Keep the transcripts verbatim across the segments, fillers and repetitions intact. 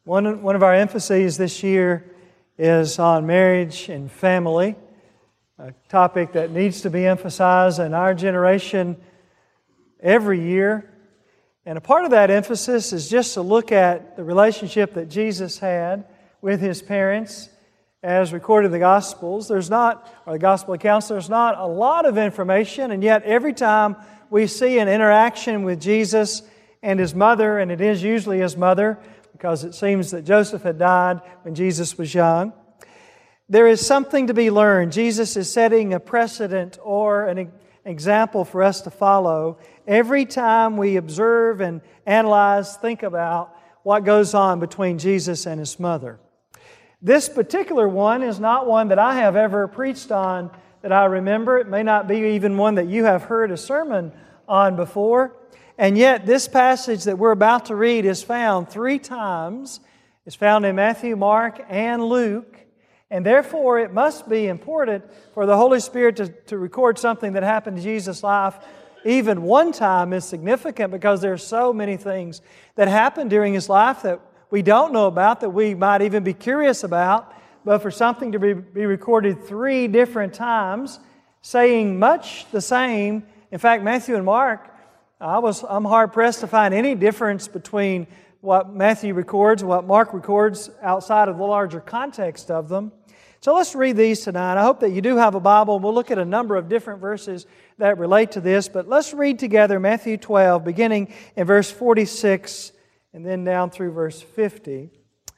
One, one of our emphases this year is on marriage and family, a topic that needs to be emphasized in our generation every year. And a part of that emphasis is just to look at the relationship that Jesus had with His parents as recorded in the Gospels. There's not, or the Gospel accounts, there's not a lot of information, and yet every time we see an interaction with Jesus and His mother, and it is usually His mother, because it seems that Joseph had died when Jesus was young, there is something to be learned. Jesus is setting a precedent or an example for us to follow every time we observe and analyze, think about what goes on between Jesus and His mother. This particular one is not one that I have ever preached on that I remember. It may not be even one that you have heard a sermon on before. And yet this passage that we're about to read is found three times. It's found in Matthew, Mark, and Luke. And therefore it must be important for the Holy Spirit to, to record something that happened in Jesus' life even one time is significant, because there are so many things that happened during His life that we don't know about, that we might even be curious about. But for something to be, be recorded three different times, saying much the same. In fact, Matthew and Mark, I was, I'm hard-pressed to find any difference between what Matthew records and what Mark records outside of the larger context of them. So let's read these tonight. I hope that you do have a Bible. We'll look at a number of different verses that relate to this. But let's read together Matthew twelve, beginning in verse forty-six and then down through verse fifty.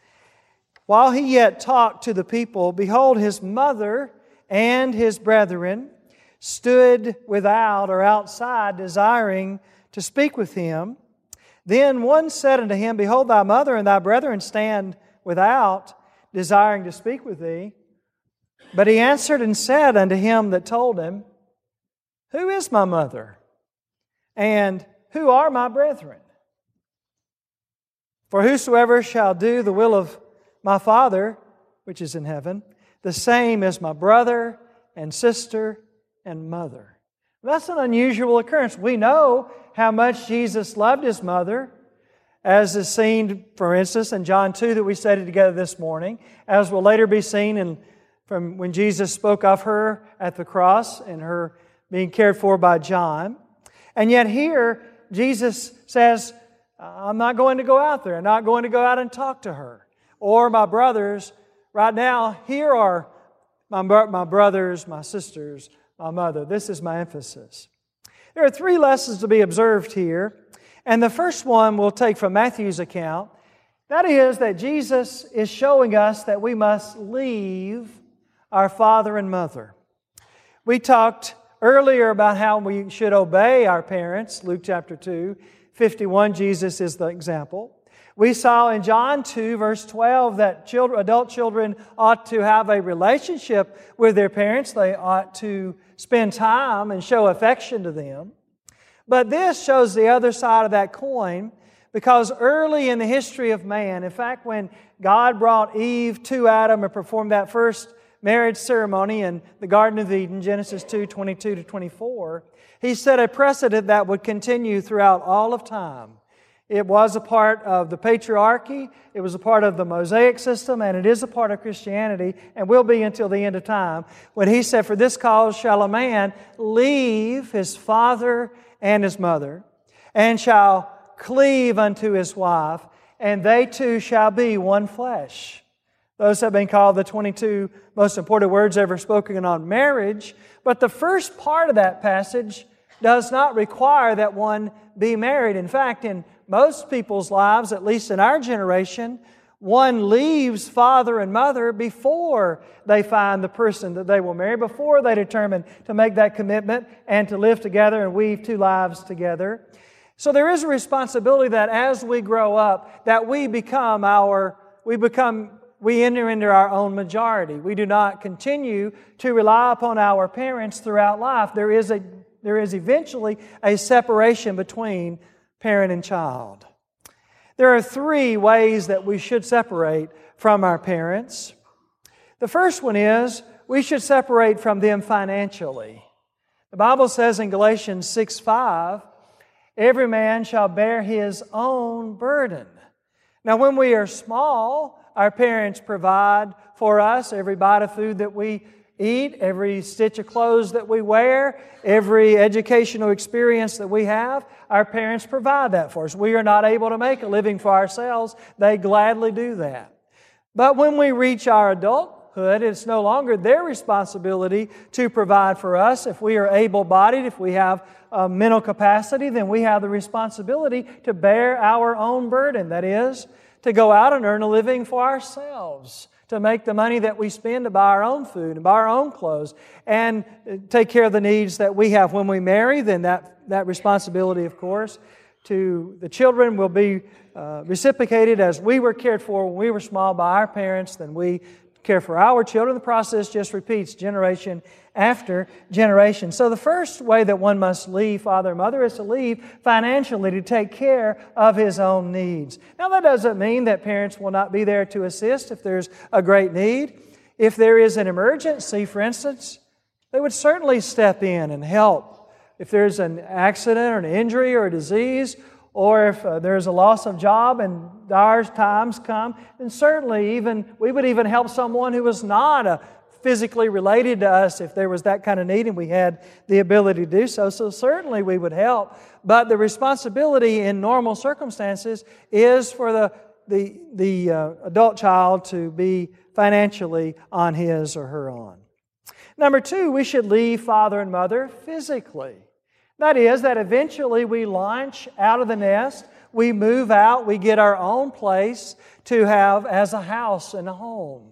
While He yet talked to the people, behold, His mother and His brethren stood without or outside, desiring to speak with Him. Then one said unto Him, Behold, thy mother and thy brethren stand without, desiring to speak with thee. But He answered and said unto him that told him, Who is my mother? And who are my brethren? For whosoever shall do the will of my Father, which is in heaven, the same is my brother and sister and mother. That's an unusual occurrence. We know how much Jesus loved His mother, as is seen, for instance, in John two that we studied together this morning, as will later be seen in, from when Jesus spoke of her at the cross and her being cared for by John. And yet here, Jesus says, I'm not going to go out there. I'm not going to go out and talk to her. Or my brothers, right now, here are my, my brothers, my sisters, my mother. This is my emphasis. There are three lessons to be observed here. And the first one we'll take from Matthew's account. That is that Jesus is showing us that we must leave our father and mother. We talked earlier about how we should obey our parents. Luke chapter two, fifty-one, Jesus is the example. We saw in John two, verse twelve, that children, adult children ought to have a relationship with their parents. They ought to spend time and show affection to them. But this shows the other side of that coin, because early in the history of man, in fact, when God brought Eve to Adam and performed that first marriage ceremony in the Garden of Eden, Genesis two, twenty-two to twenty-four, He set a precedent that would continue throughout all of time. It was a part of the patriarchy, it was a part of the Mosaic system, and it is a part of Christianity, and will be until the end of time, when He said, For this cause shall a man leave his father and his mother, and shall cleave unto his wife, and they two shall be one flesh. Those have been called the twenty-two most important words ever spoken on marriage. But the first part of that passage does not require that one be married. In fact, in most people's lives, at least in our generation, one leaves father and mother before they find the person that they will marry, before they determine to make that commitment and to live together and weave two lives together. So there is a responsibility that as we grow up, that we become our, we become, we enter into our own majority. We do not continue to rely upon our parents throughout life. There is a, there is eventually a separation between parent and child. There are three ways that we should separate from our parents. The first one is we should separate from them financially. The Bible says in Galatians six five, every man shall bear his own burden. Now, when we are small, our parents provide for us every bite of food that we eat, every stitch of clothes that we wear, every educational experience that we have. Our parents provide that for us. We are not able to make a living for ourselves. They gladly do that. But when we reach our adulthood, it's no longer their responsibility to provide for us. If we are able-bodied, if we have uh, mental capacity, then we have the responsibility to bear our own burden. That is, to go out and earn a living for ourselves, to make the money that we spend to buy our own food and buy our own clothes and take care of the needs that we have. When we marry, then that, that responsibility, of course, to the children will be uh, reciprocated as we were cared for when we were small by our parents, then we care for our children. The process just repeats generation after generation. So the first way that one must leave father and mother is to leave financially to take care of his own needs. Now that doesn't mean that parents will not be there to assist if there's a great need. If there is an emergency, for instance, they would certainly step in and help. If there's an accident or an injury or a disease, or if uh, there's a loss of job and dire times come, then certainly even we would even help someone who was not a physically related to us if there was that kind of need and we had the ability to do so. So certainly we would help. But the responsibility in normal circumstances is for the, the, the uh, adult child to be financially on his or her own. Number two, we should leave father and mother physically. That is, that eventually we launch out of the nest, we move out, we get our own place to have as a house and a home.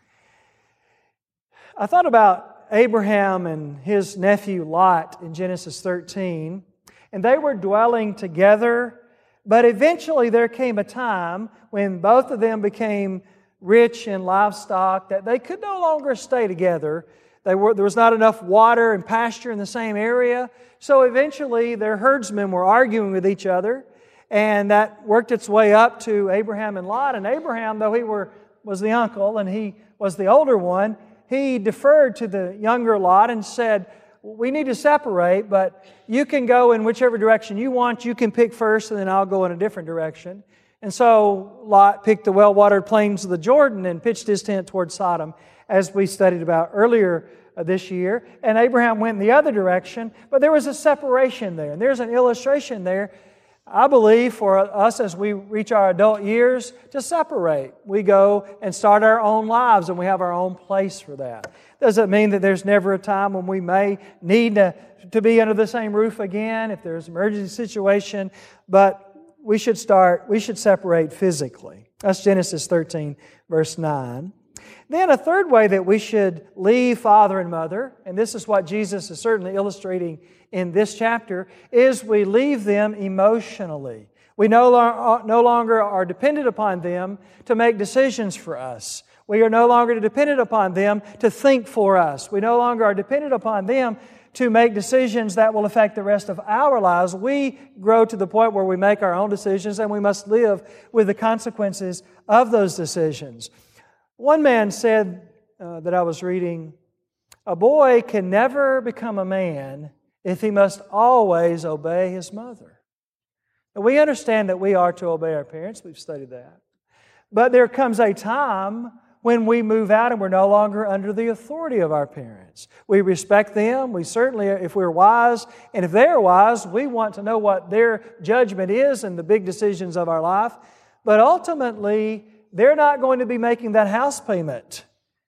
I thought about Abraham and his nephew Lot in Genesis thirteen, and they were dwelling together, but eventually there came a time when both of them became rich in livestock that they could no longer stay together. They were, there was not enough water and pasture in the same area. So eventually their herdsmen were arguing with each other, and that worked its way up to Abraham and Lot. And Abraham, though he were, was the uncle and he was the older one, he deferred to the younger Lot and said, we need to separate, but you can go in whichever direction you want. You can pick first, and then I'll go in a different direction. And so Lot picked the well-watered plains of the Jordan and pitched his tent toward Sodom, as we studied about earlier this year. And Abraham went in the other direction, but there was a separation there. And there's an illustration there, I believe, for us as we reach our adult years, to separate. We go and start our own lives, and we have our own place for that. Doesn't mean that there's never a time when we may need to, to be under the same roof again if there's an emergency situation, but we should start, we should separate physically. That's Genesis thirteen, verse nine. Then a third way that we should leave father and mother, and this is what Jesus is certainly illustrating in this chapter, is we leave them emotionally. We no, lo- no longer are dependent upon them to make decisions for us. We are no longer dependent upon them to think for us. We no longer are dependent upon them to make decisions that will affect the rest of our lives. We grow to the point where we make our own decisions, and we must live with the consequences of those decisions. One man said uh, that I was reading, a boy can never become a man if he must always obey his mother. And we understand that we are to obey our parents. We've studied that. But there comes a time when we move out and we're no longer under the authority of our parents. We respect them. We certainly, if we're wise, and if they're wise, we want to know what their judgment is in the big decisions of our life. But ultimately, they're not going to be making that house payment.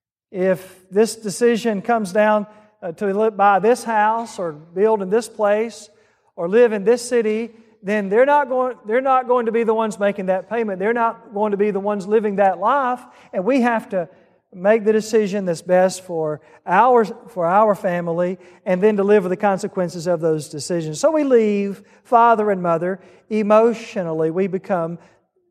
If this decision comes down uh, to live, buy this house or build in this place or live in this city, then they're not going, they're not going to be the ones making that payment. They're not going to be the ones living that life. And we have to make the decision that's best for our, for our family and then to live with the consequences of those decisions. So we leave father and mother emotionally. We become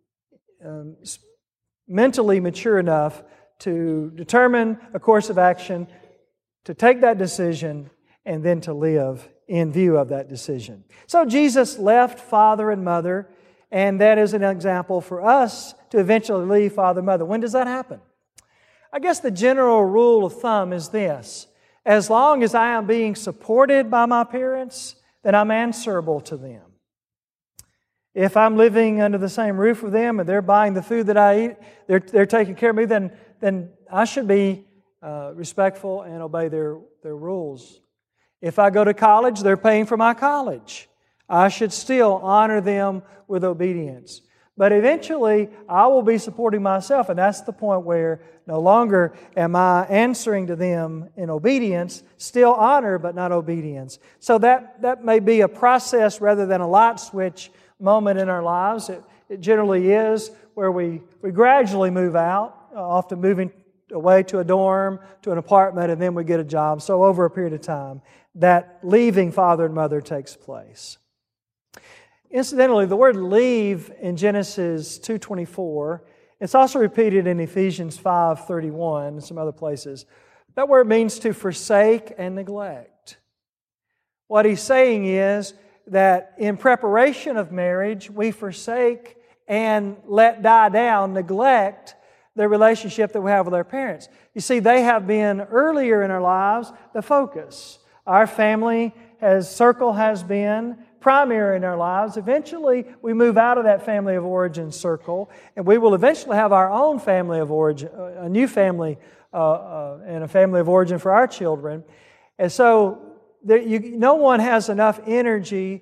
um, mentally mature enough to determine a course of action, to take that decision, and then to live in view of that decision. So Jesus left father and mother, and that is an example for us to eventually leave father and mother. When does that happen? I guess the general rule of thumb is this: as long as I am being supported by my parents, then I'm answerable to them. If I'm living under the same roof with them and they're buying the food that I eat, they're, they're taking care of me, then, then I should be uh, respectful and obey their, their rules. If I go to college, they're paying for my college. I should still honor them with obedience. But eventually, I will be supporting myself, and that's the point where no longer am I answering to them in obedience, still honor, but not obedience. So that, that may be a process rather than a light switch moment in our lives. It, it generally is where we, we gradually move out, often moving away to a dorm, to an apartment, and then we get a job. So over a period of time, that leaving father and mother takes place. Incidentally, the word leave in Genesis two twenty-four, it's also repeated in Ephesians five thirty-one and some other places. That word means to forsake and neglect. What he's saying is that in preparation of marriage, we forsake and let die down, neglect the relationship that we have with our parents. You see, they have been earlier in our lives the focus. Our family has, circle has been primary in our lives. Eventually, we move out of that family of origin circle, and we will eventually have our own family of origin, a new family uh, uh, and a family of origin for our children. And so, there, you, no one has enough energy,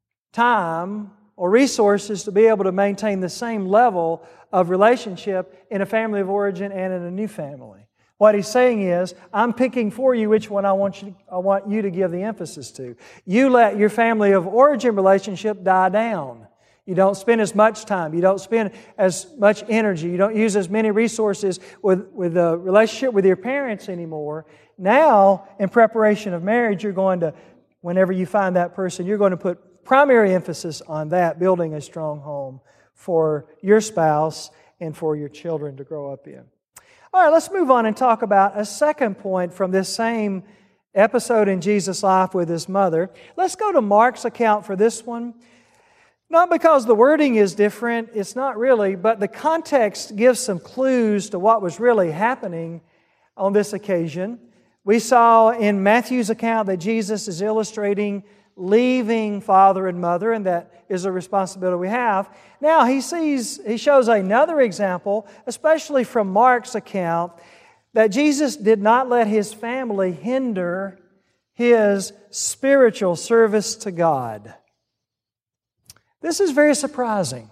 time, or resources to be able to maintain the same level of relationship in a family of origin and in a new family. What he's saying is, I'm picking for you which one I want you, I want you to give the emphasis to. You let your family of origin relationship die down. You don't spend as much time. You don't spend as much energy. You don't use as many resources with, with the relationship with your parents anymore. Now, in preparation of marriage, you're going to, whenever you find that person, you're going to put primary emphasis on that, building a strong home for your spouse and for your children to grow up in. All right, let's move on and talk about a second point from this same episode in Jesus' life with His mother. Let's go to Mark's account for this one. Not because the wording is different, it's not really, but the context gives some clues to what was really happening on this occasion. We saw in Matthew's account that Jesus is illustrating leaving father and mother, and that is a responsibility we have. Now he sees, he shows another example, especially from Mark's account, that Jesus did not let His family hinder His spiritual service to God. This is very surprising,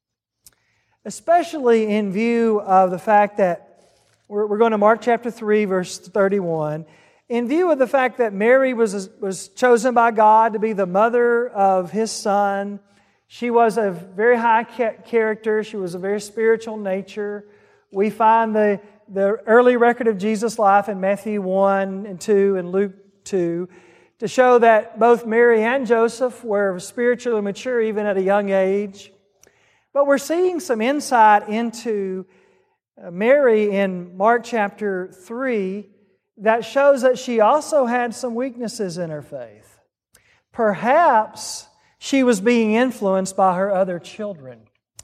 especially in view of the fact that we're, we're going to Mark chapter three, verse thirty-one. In view of the fact that Mary was, was chosen by God to be the mother of His Son, she was a very high character, she was a very spiritual nature. We find the, the early record of Jesus' life in Matthew one and two and Luke two to show that both Mary and Joseph were spiritually mature even at a young age. But we're seeing some insight into Mary in Mark chapter three that shows that she also had some weaknesses in her faith. Perhaps she was being influenced by her other children.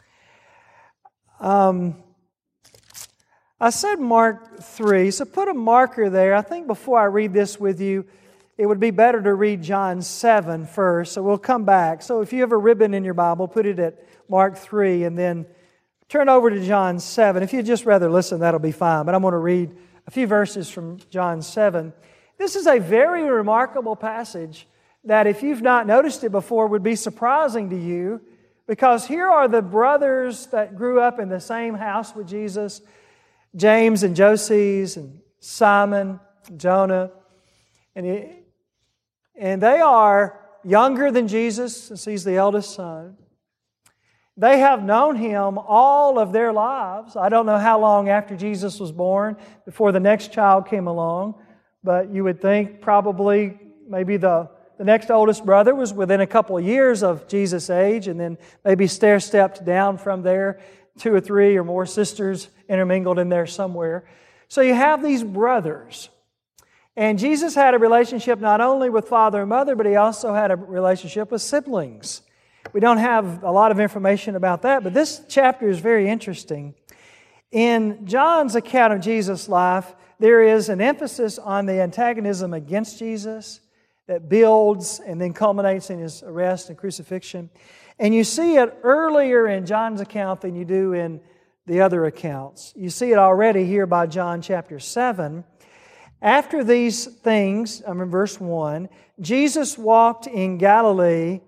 Um, I said Mark three, so put a marker there. I think before I read this with you, it would be better to read John seven first, so we'll come back. So if you have a ribbon in your Bible, put it at Mark three, and then turn over to John seven. If you'd just rather listen, that'll be fine, but I'm going to read a few verses from John seven. This is a very remarkable passage that, if you've not noticed it before, would be surprising to you, because here are the brothers that grew up in the same house with Jesus, James and Joses and Simon and Jonah, and, it, and they are younger than Jesus, since He's the eldest son. They have known Him all of their lives. I don't know how long after Jesus was born before the next child came along, but you would think probably maybe the, the next oldest brother was within a couple of years of Jesus' age, and then maybe stair-stepped down from there, two or three or more sisters intermingled in there somewhere. So you have these brothers. And Jesus had a relationship not only with father and mother, but He also had a relationship with siblings. We don't have a lot of information about that, but this chapter is very interesting. In John's account of Jesus' life, there is an emphasis on the antagonism against Jesus that builds and then culminates in His arrest and crucifixion. And you see it earlier in John's account than you do in the other accounts. You see it already here by John chapter seven. After these things, I'm in verse one, Jesus walked in Galilee.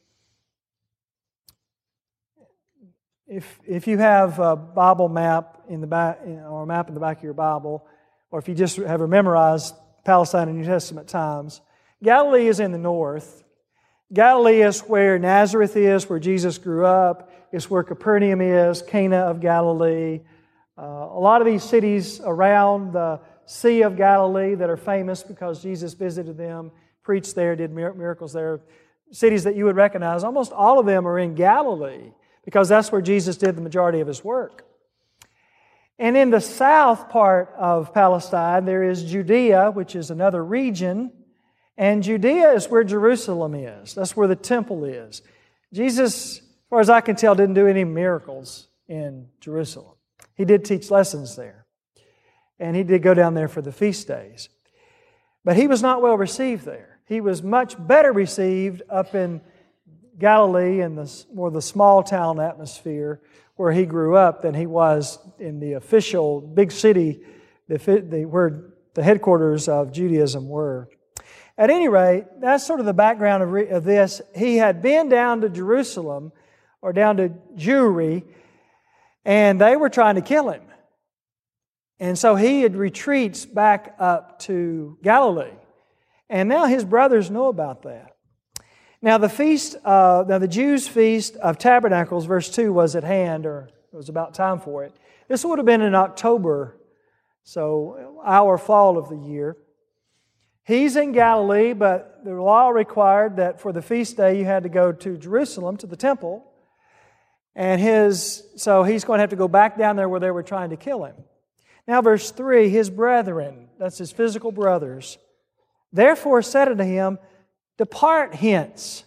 If, if you have a Bible map in the back, or a map in the back of your Bible, or if you just have memorized Palestine in New Testament times, Galilee is in the north. Galilee is where Nazareth is, where Jesus grew up. It's where Capernaum is, Cana of Galilee. Uh, a lot of these cities around the Sea of Galilee that are famous because Jesus visited them, preached there, did miracles there. Cities that you would recognize, almost all of them are in Galilee because that's where Jesus did the majority of His work. And in the south part of Palestine, there is Judea, which is another region. And Judea is where Jerusalem is. That's where the temple is. Jesus, as far as I can tell, didn't do any miracles in Jerusalem. He did teach lessons there. And He did go down there for the feast days. But He was not well received there. He was much better received up in Galilee in the more the small town atmosphere where He grew up than He was in the official big city the, the, where the headquarters of Judaism were. At any rate, that's sort of the background of, re, of this. He had been down to Jerusalem or down to Jewry, and they were trying to kill Him. And so He had retreats back up to Galilee. And now His brothers know about that. Now the feast, uh, now the Jews' feast of Tabernacles, verse two, was at hand, or it was about time for it. This would have been in October, so our fall of the year. He's in Galilee, but the law required that for the feast day you had to go to Jerusalem, to the temple. And his, so he's going to have to go back down there where they were trying to kill Him. Now verse three, His brethren, that's His physical brothers, therefore said unto Him, Depart hence,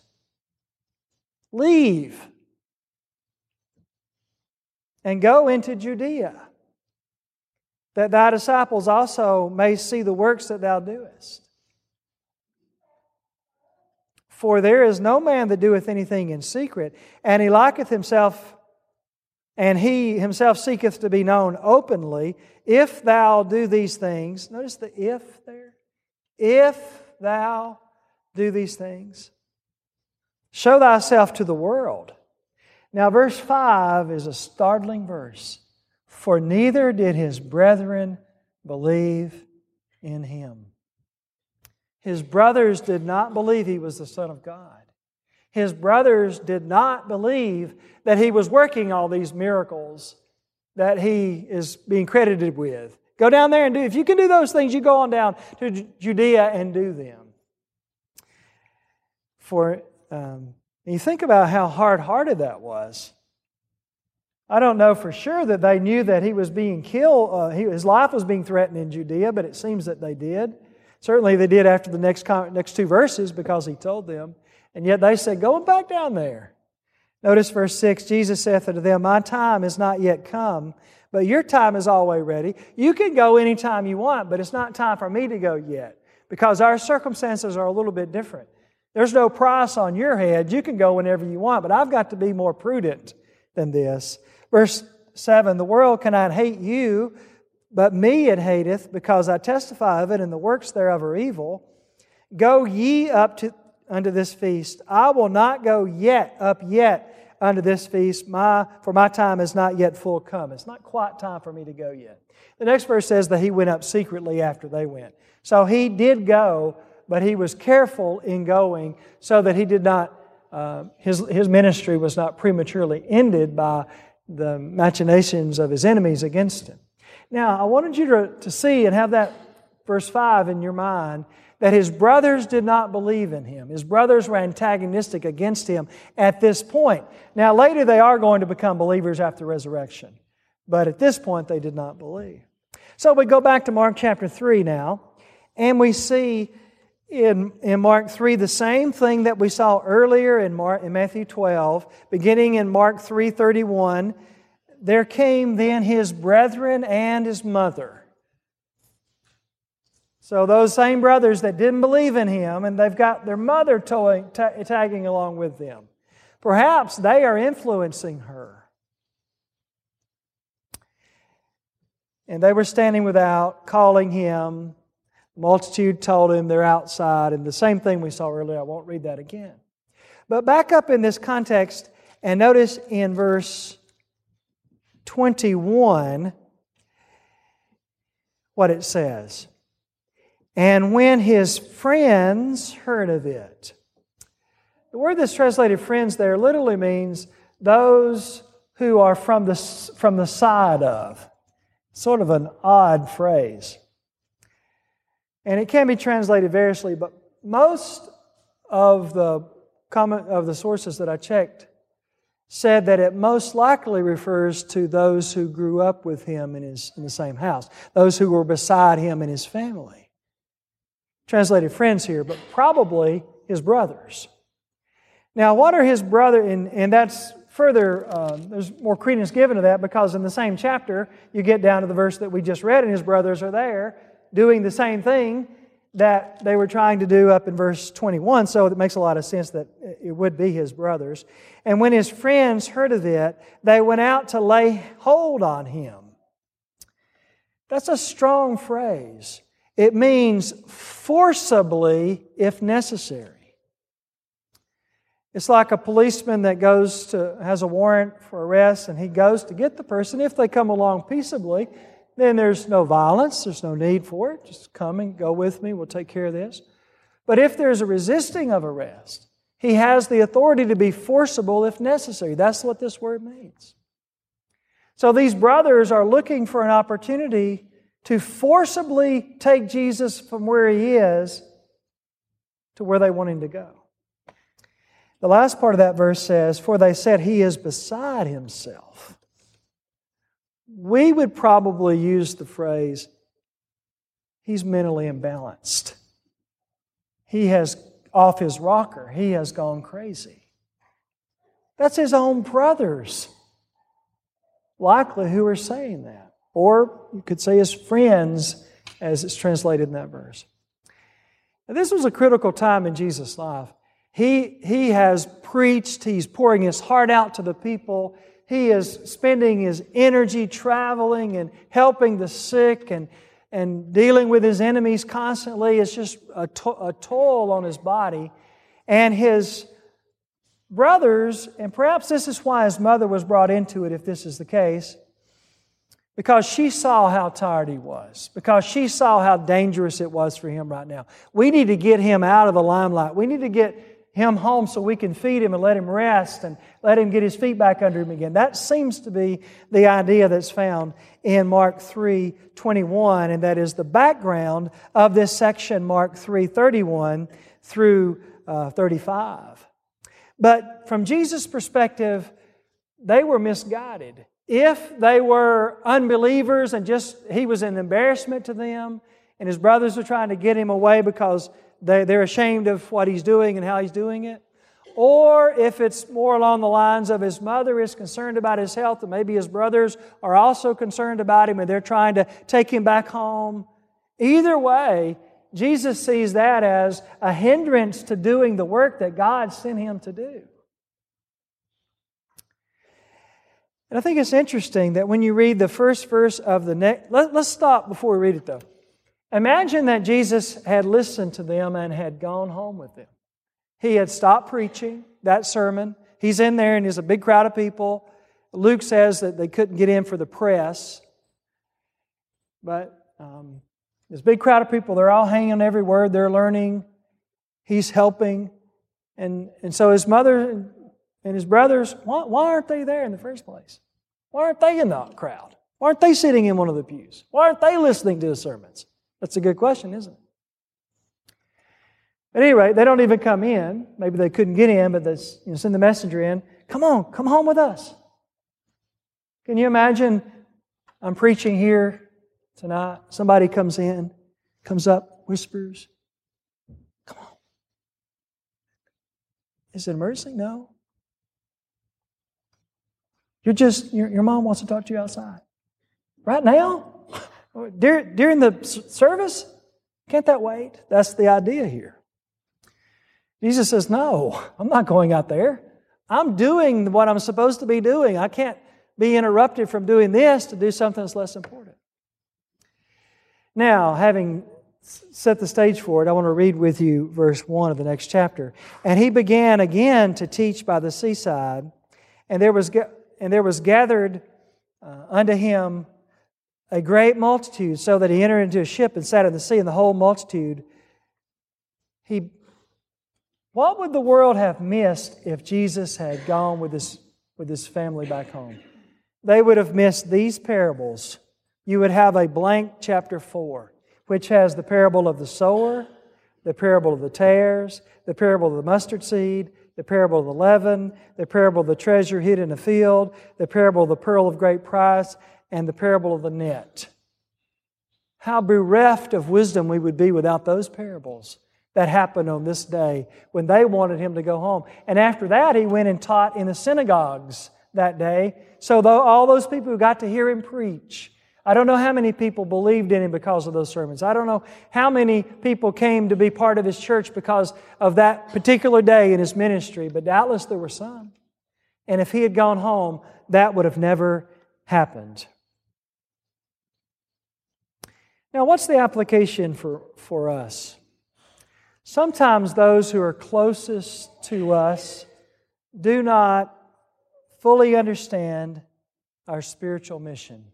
leave, and go into Judea, that Thy disciples also may see the works that Thou doest. For there is no man that doeth anything in secret, and he liketh himself, and he himself seeketh to be known openly. If thou do these things, notice the if there. If thou do these things, show thyself to the world. Now verse five is a startling verse. For neither did His brethren believe in Him. His brothers did not believe He was the Son of God. His brothers did not believe that He was working all these miracles that He is being credited with. Go down there and do, if you can do those things, you go on down to Judea and do them. For, um, you think about how hard-hearted that was. I don't know for sure that they knew that He was being killed, uh, he, His life was being threatened in Judea, but it seems that they did. Certainly they did after the next next two verses because He told them. And yet they said, go back down there. Notice verse six, Jesus saith unto them, My time is not yet come, but your time is always ready. You can go anytime you want, but it's not time for me to go yet because our circumstances are a little bit different. There's no price on your head. You can go whenever you want, but I've got to be more prudent than this. Verse seven, the world cannot hate you, but me it hateth, because I testify of it, and the works thereof are evil. Go ye up to unto this feast. I will not go yet, up yet unto this feast, my, for my time is not yet full come. It's not quite time for me to go yet. The next verse says that He went up secretly after they went. So He did go, but He was careful in going so that He did not, uh, his, his ministry was not prematurely ended by the machinations of His enemies against Him. Now, I wanted you to, to see and have that verse five in your mind, that His brothers did not believe in Him. His brothers were antagonistic against Him at this point. Now, later they are going to become believers after resurrection. But at this point, they did not believe. So we go back to Mark chapter three now, and we see in, in Mark three the same thing that we saw earlier in, Mark, in Matthew twelve, beginning in Mark three thirty-one. There came then His brethren and His mother. So those same brothers that didn't believe in Him, and they've got their mother towing, ta- tagging along with them. Perhaps they are influencing her. And they were standing without, calling him. The multitude told him they're outside. And the same thing we saw earlier. I won't read that again. But back up in this context and notice in verse twenty-one what it says. And when his friends heard of it. The word that's translated friends there literally means those who are from the, from the side of. Sort of an odd phrase. And it can be translated variously, but most of the comment of the sources that I checked said that it most likely refers to those who grew up with him in his in the same house, those who were beside him in his family. Translated friends here, but probably his brothers. Now, what are his brother? And, and that's further, uh, there's more credence given to that because in the same chapter, you get down to the verse that we just read, and his brothers are there doing the same thing that they were trying to do up in verse twenty-one. So it makes a lot of sense that it would be his brothers. And when his friends heard of it, they went out to lay hold on him. That's a strong phrase. It means forcibly if necessary. It's like a policeman that goes to, has a warrant for arrest and he goes to get the person. If they come along peaceably, then there's no violence, there's no need for it. Just come and go with me, we'll take care of this. But if there's a resisting of arrest, he has the authority to be forcible if necessary. That's what this word means. So these brothers are looking for an opportunity to forcibly take Jesus from where he is to where they want him to go. The last part of that verse says, for they said he is beside himself. We would probably use the phrase, he's mentally imbalanced. He has off his rocker. He has gone crazy. That's his own brothers, likely, who are saying that. Or you could say his friends, as it's translated in that verse. Now, this was a critical time in Jesus' life. He, he has preached, he's pouring his heart out to the people. He is spending his energy traveling and helping the sick and, and dealing with his enemies constantly. It's just a, to- a toll on his body. And his brothers, and perhaps this is why his mother was brought into it, if this is the case, because she saw how tired he was, because she saw how dangerous it was for him right now. We need to get him out of the limelight. We need to get him home so we can feed him and let him rest and let him get his feet back under him again. That seems to be the idea that's found in Mark three twenty-one, and that is the background of this section, Mark three thirty-one through uh, thirty-five. But from Jesus' perspective, they were misguided. If they were unbelievers and just he was an embarrassment to them, and his brothers were trying to get him away because They, they're ashamed of what he's doing and how he's doing it. Or if it's more along the lines of his mother is concerned about his health and maybe his brothers are also concerned about him and they're trying to take him back home. Either way, Jesus sees that as a hindrance to doing the work that God sent him to do. And I think it's interesting that when you read the first verse of the next... Let, let's stop before we read it though. Imagine that Jesus had listened to them and had gone home with them. He had stopped preaching that sermon. He's in there and there's a big crowd of people. Luke says that they couldn't get in for the press. But um, there's a big crowd of people. They're all hanging on every word. They're learning. He's helping. And, and so his mother and his brothers, why, why aren't they there in the first place? Why aren't they in the crowd? Why aren't they sitting in one of the pews? Why aren't they listening to the sermons? That's a good question, isn't it? At any rate, they don't even come in. Maybe they couldn't get in, but they you know, send the messenger in. Come on, come home with us. Can you imagine I'm preaching here tonight. Somebody comes in, comes up, whispers, come on. Is it an emergency? No. You're just, your, your mom wants to talk to you outside. Right now? During the service? Can't that wait? That's the idea here. Jesus says, no, I'm not going out there. I'm doing what I'm supposed to be doing. I can't be interrupted from doing this to do something that's less important. Now, having set the stage for it, I want to read with you verse one of the next chapter. And he began again to teach by the seaside, and there was and there was gathered uh, unto him a great multitude, so that he entered into a ship and sat in the sea, and the whole multitude. He, what would the world have missed if Jesus had gone with his with his family back home? They would have missed these parables. You would have a blank chapter four, which has the parable of the sower, the parable of the tares, the parable of the mustard seed, the parable of the leaven, the parable of the treasure hid in a field, the parable of the pearl of great price, and the parable of the net. How bereft of wisdom we would be without those parables that happened on this day when they wanted Him to go home. And after that, He went and taught in the synagogues that day. So though all those people who got to hear Him preach, I don't know how many people believed in Him because of those sermons. I don't know how many people came to be part of His church because of that particular day in His ministry, but doubtless there were some. And if He had gone home, that would have never happened. Now, what's the application for, for us? Sometimes those who are closest to us do not fully understand our spiritual mission.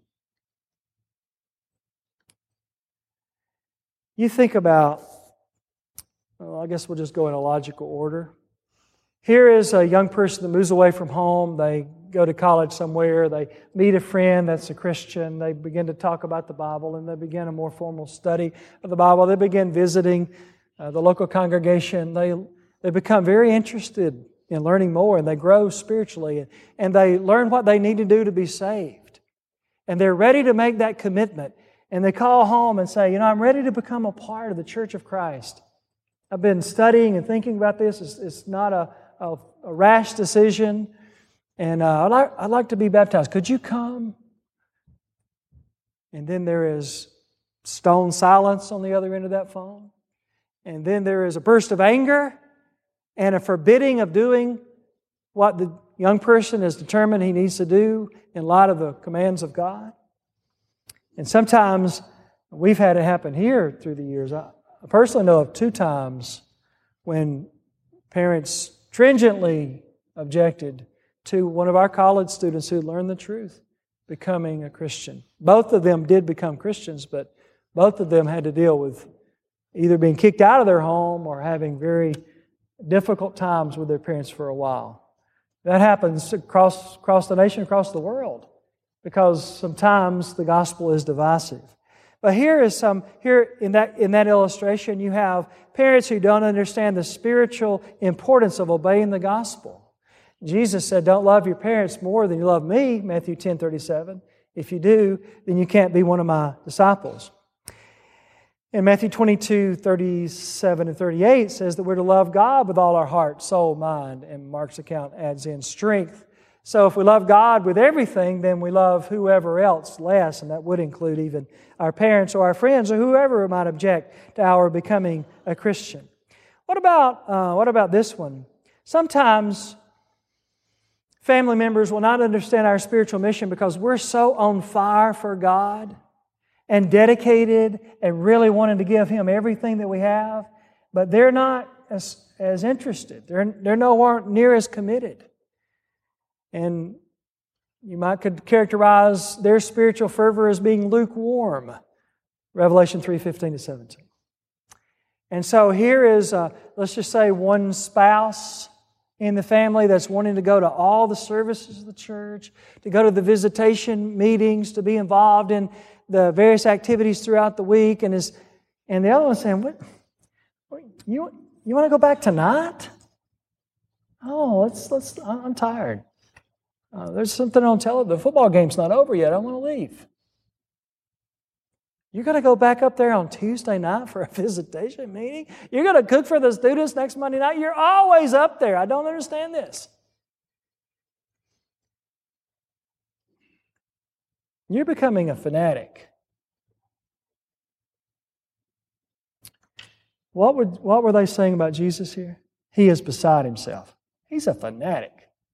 You think about, well, I guess we'll just go in a logical order. Here is a young person that moves away from home. They go to college somewhere. They meet a friend that's a Christian. They begin to talk about the Bible, and they begin a more formal study of the Bible. They begin visiting uh, the local congregation. They, they become very interested in learning more, and they grow spiritually, and they learn what they need to do to be saved. And they're ready to make that commitment. And they call home and say, you know, I'm ready to become a part of the Church of Christ. I've been studying and thinking about this. It's, it's not a, a, a rash decision. And uh, I'd, like, I'd like to be baptized. Could you come? And then there is stone silence on the other end of that phone. And then there is a burst of anger and a forbidding of doing what the young person is determined he needs to do in light of the commands of God. And sometimes we've had it happen here through the years. I personally know of two times when parents stringently objected to one of our college students who learned the truth becoming a Christian. Both of them did become Christians, but both of them had to deal with either being kicked out of their home or having very difficult times with their parents for a while. That happens across, across the nation, across the world, because sometimes the gospel is divisive. But here is some here in that in that illustration you have parents who don't understand the spiritual importance of obeying the gospel. Jesus said, "Don't love your parents more than you love me," Matthew ten thirty-seven. If you do, then you can't be one of my disciples. And Matthew twenty-two thirty-seven and thirty-eight says that we're to love God with all our heart, soul, mind, and Mark's account adds in strength. So if we love God with everything, then we love whoever else less, and that would include even our parents or our friends or whoever might object to our becoming a Christian. What about uh, what about this one? Sometimes family members will not understand our spiritual mission because we're so on fire for God and dedicated and really wanting to give Him everything that we have, but they're not as, as interested. They're, they're nowhere near as committed. And you might could characterize their spiritual fervor as being lukewarm. Revelation three fifteen to seventeen. And so here is, uh, let's just say, one spouse in the family that's wanting to go to all the services of the church, to go to the visitation meetings, to be involved in the various activities throughout the week, and is, and the other one's saying, "What? You you want to go back tonight? Oh, let's let's. I'm tired. Uh, there's something on television. The football game's not over yet. I want to leave." You're going to go back up there on Tuesday night for a visitation meeting? You're going to cook for the students next Monday night? You're always up there. I don't understand this. You're becoming a fanatic. What, would, what were they saying about Jesus here? He is beside Himself. He's a fanatic.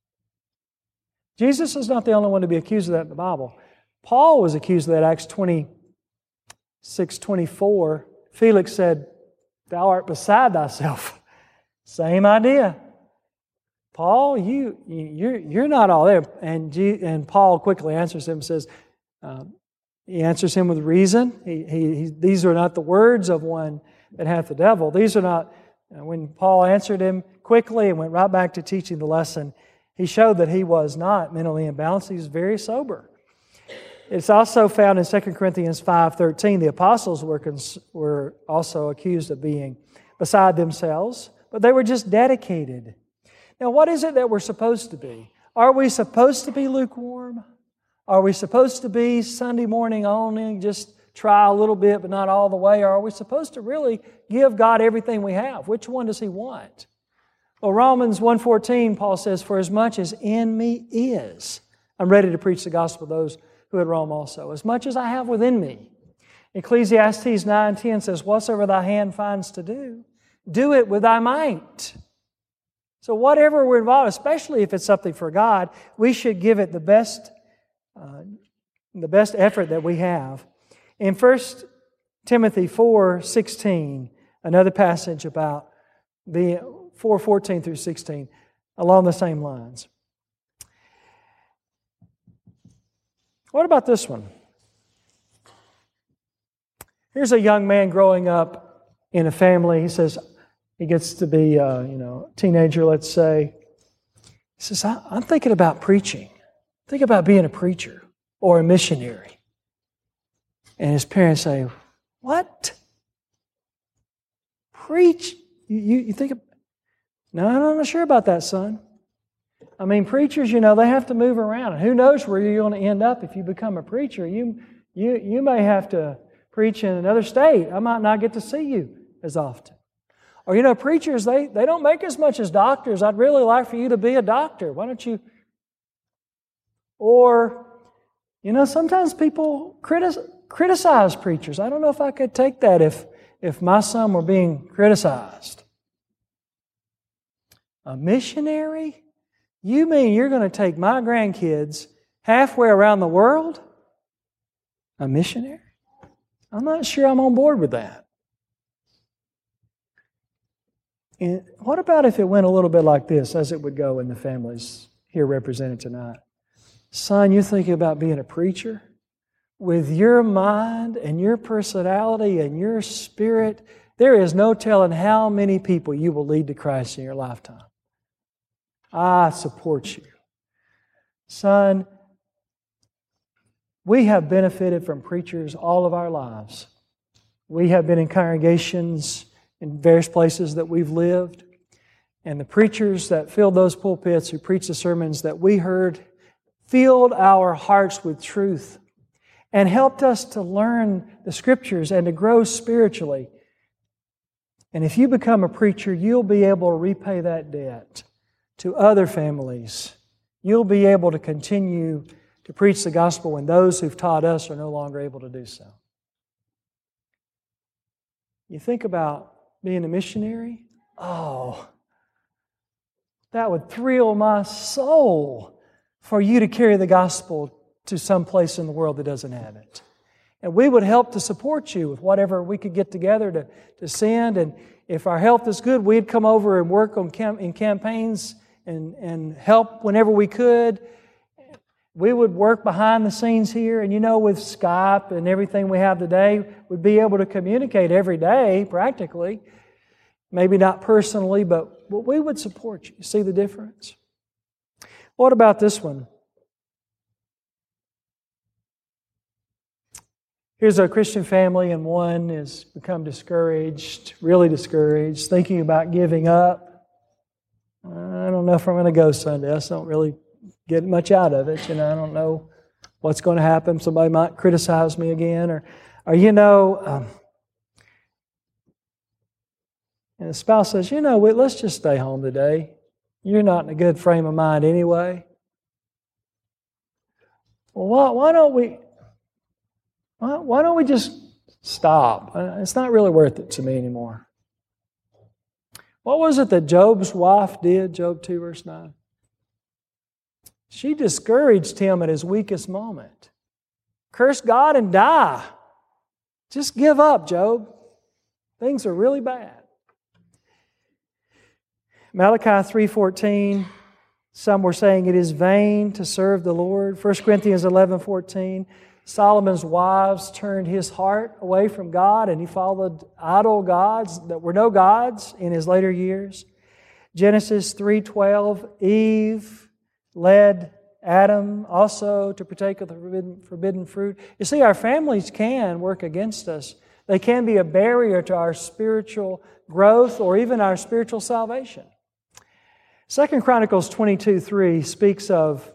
Jesus is not the only one to be accused of that in the Bible. Paul was accused of that, Acts twenty-six twenty-four. Felix said, "Thou art beside thyself." Same idea. Paul, you, you're, you're not all there. And, G, and Paul quickly answers him and says, um, he answers him with reason. He, he, he, these are not the words of one that hath the devil. These are not, uh, when Paul answered him quickly and went right back to teaching the lesson, he showed that he was not mentally imbalanced. He was very sober. It's also found in Second Corinthians five thirteen. The apostles were, cons- were also accused of being beside themselves, but they were just dedicated. Now, what is it that we're supposed to be? Are we supposed to be lukewarm? Are we supposed to be Sunday morning only, just try a little bit but not all the way? Or are we supposed to really give God everything we have? Which one does He want? Well, Romans one fourteen, Paul says, "For as much as in me is," I'm ready to preach the gospel to those who at Rome also, "as much as I have within me." Ecclesiastes nine ten says, "Whatsoever thy hand finds to do, do it with thy might." So whatever we're involved, especially if it's something for God, we should give it the best, uh, the best effort that we have. In First Timothy four sixteen, another passage about the four fourteen through sixteen, along the same lines. What about this one? Here's a young man growing up in a family. He says, he gets to be a you know, teenager, let's say. He says, I, I'm thinking about preaching. Think about being a preacher or a missionary. And his parents say, "What? Preach? You, you, you think, of, no, I'm not sure about that, son. I mean, preachers, you know, they have to move around. And who knows where you're going to end up if you become a preacher. You, you, you may have to preach in another state. I might not get to see you as often. Or, you know, preachers, they, they don't make as much as doctors. I'd really like for you to be a doctor. Why don't you?" Or, you know, sometimes people criticize, criticize preachers. I don't know if I could take that if, if my son were being criticized. A missionary? You mean you're going to take my grandkids halfway around the world? A missionary? I'm not sure I'm on board with that. And what about if it went a little bit like this, as it would go in the families here represented tonight? Son, you're thinking about being a preacher? With your mind and your personality and your spirit, there is no telling how many people you will lead to Christ in your lifetime. I support you. Son, we have benefited from preachers all of our lives. We have been in congregations in various places that we've lived. And the preachers that filled those pulpits, who preached the sermons that we heard, filled our hearts with truth and helped us to learn the Scriptures and to grow spiritually. And if you become a preacher, you'll be able to repay that debt to other families. You'll be able to continue to preach the gospel when those who've taught us are no longer able to do so. You think about being a missionary? Oh, that would thrill my soul for you to carry the gospel to some place in the world that doesn't have it. And we would help to support you with whatever we could get together to, to send. And if our health is good, we'd come over and work on cam- in campaigns and, and help whenever we could. We would work behind the scenes here. And you know, with Skype and everything we have today, we'd be able to communicate every day, practically. Maybe not personally, but, but we would support you. See the difference? What about this one? Here's a Christian family, and one has become discouraged, really discouraged, thinking about giving up. I don't know if I'm going to go Sunday. I just don't really get much out of it. You know, I don't know what's going to happen. Somebody might criticize me again, or, or you know, um, and the spouse says, you know, let's just stay home today. You're not in a good frame of mind anyway. Well, why, why don't we? Why, why don't we just stop? It's not really worth it to me anymore. What was it that Job's wife did? Job two, verse nine. She discouraged him at his weakest moment. Curse God and die. Just give up, Job. Things are really bad. Malachi three fourteen, some were saying it is vain to serve the Lord. First Corinthians eleven fourteen, Solomon's wives turned his heart away from God and he followed idol gods that were no gods in his later years. Genesis three twelve, Eve led Adam also to partake of the forbidden, forbidden fruit. You see, our families can work against us. They can be a barrier to our spiritual growth or even our spiritual salvation. Second Chronicles twenty-two three speaks of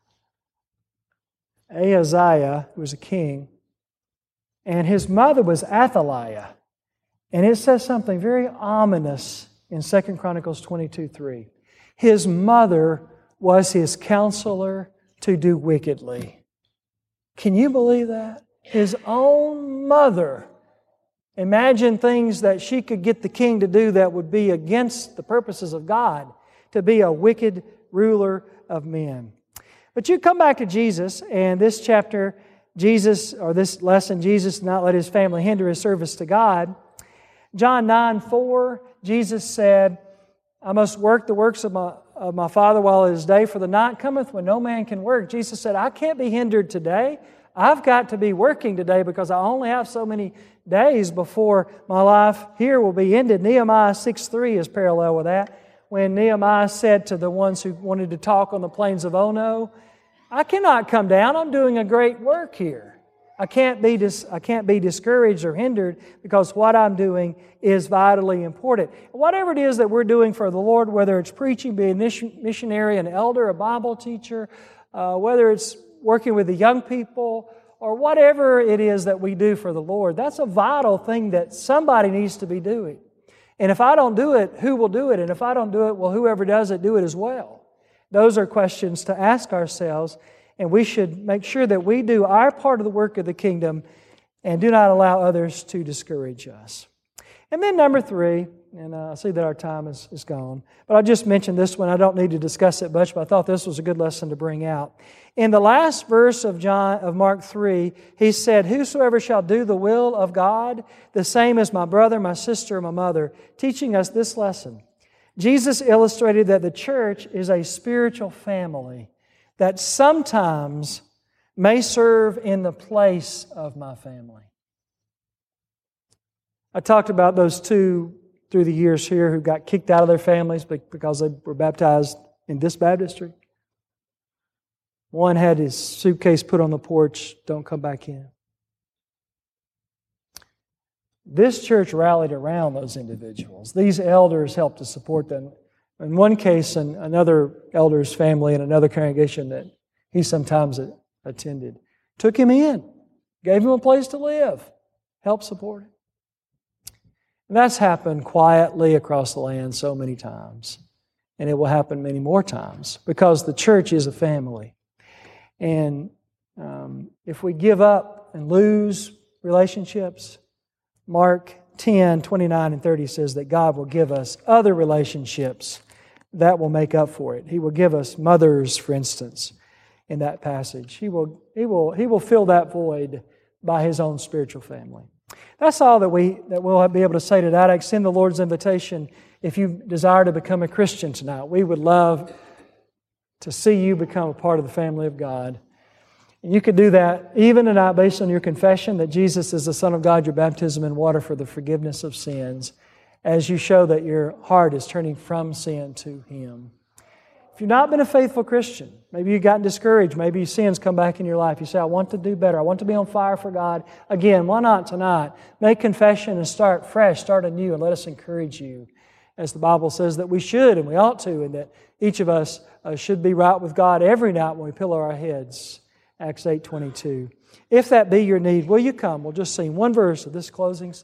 Ahaziah, who was a king, and his mother was Athaliah. And it says something very ominous in Second Chronicles twenty-two three. His mother was his counselor to do wickedly. Can you believe that? His own mother. Imagine things that she could get the king to do that would be against the purposes of God, to be a wicked ruler of men. But you come back to Jesus, and this chapter, Jesus, or this lesson, Jesus did not let His family hinder His service to God. John nine four, Jesus said, I must work the works of my, of my Father while it is day, for the night cometh when no man can work. Jesus said, I can't be hindered today. I've got to be working today because I only have so many days before my life here will be ended. Nehemiah six three is parallel with that. When Nehemiah said to the ones who wanted to talk on the plains of Ono, I cannot come down. I'm doing a great work here. I can't be dis- I can't be discouraged or hindered because what I'm doing is vitally important. Whatever it is that we're doing for the Lord, whether it's preaching, being a missionary, an elder, a Bible teacher, uh, whether it's working with the young people, or whatever it is that we do for the Lord, that's a vital thing that somebody needs to be doing. And if I don't do it, who will do it? And if I don't do it, well, whoever does it, do it as well. Those are questions to ask ourselves, and we should make sure that we do our part of the work of the kingdom and do not allow others to discourage us. And then number three, and uh, I see that our time is, is gone, but I'll just mention this one. I don't need to discuss it much, but I thought this was a good lesson to bring out. In the last verse of John of Mark three, he said, whosoever shall do the will of God, the same as my brother, my sister, my mother, teaching us this lesson. Jesus illustrated that the church is a spiritual family that sometimes may serve in the place of my family. I talked about those two through the years here who got kicked out of their families because they were baptized in this baptistry. One had his suitcase put on the porch, don't come back in. This church rallied around those individuals. These elders helped to support them. In one case, an, another elder's family in another congregation that he sometimes attended took him in, gave him a place to live, helped support him. And that's happened quietly across the land so many times. And it will happen many more times because the church is a family. And um, if we give up and lose relationships, Mark ten, twenty-nine and thirty says that God will give us other relationships that will make up for it. He will give us mothers, for instance, in that passage. He will, he will, he will fill that void by His own spiritual family. That's all that, we, that we'll be able to say tonight. I extend the Lord's invitation if you desire to become a Christian tonight. We would love to see you become a part of the family of God. And you could do that even tonight based on your confession that Jesus is the Son of God, your baptism in water for the forgiveness of sins, as you show that your heart is turning from sin to Him. If you've not been a faithful Christian, maybe you've gotten discouraged, maybe sin's come back in your life. You say, I want to do better. I want to be on fire for God. Again, why not tonight? Make confession and start fresh, start anew, and let us encourage you. As the Bible says that we should and we ought to, and that each of us uh, should be right with God every night when we pillow our heads. Acts eight twenty-two. If that be your need, will you come? We'll just sing one verse of this closing song.